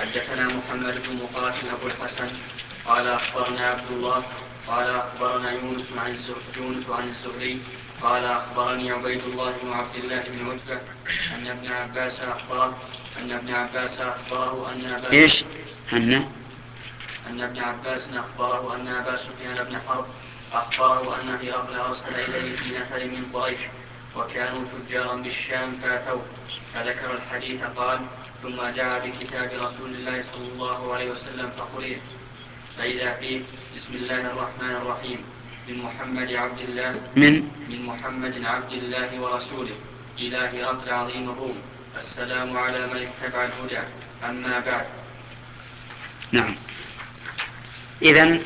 حدثنا محمد بن مقاتل أبو الحسن قال أخبرنا عبد الله قال أخبرنا يونس عن الزهري قال أخبرني عبيد الله بن عبد الله بن عتبة أن ابن عباس أخبره أن ابن عباس أخبره أن أبا سفيان بن حرب أخبره أن هرقل أرسل إليه في نفر من قريش وكانوا تجارا بالشام فأتوه فذكر الحديث قال ثم دعا بكتاب رسول الله صلى الله عليه وسلم فقرئ فإذا فيه بسم الله الرحمن الرحيم من محمد عبد الله ورسوله إلى هرقل عظيم الروم السلام على من اتبع الهدى أما بعد. نعم. إذن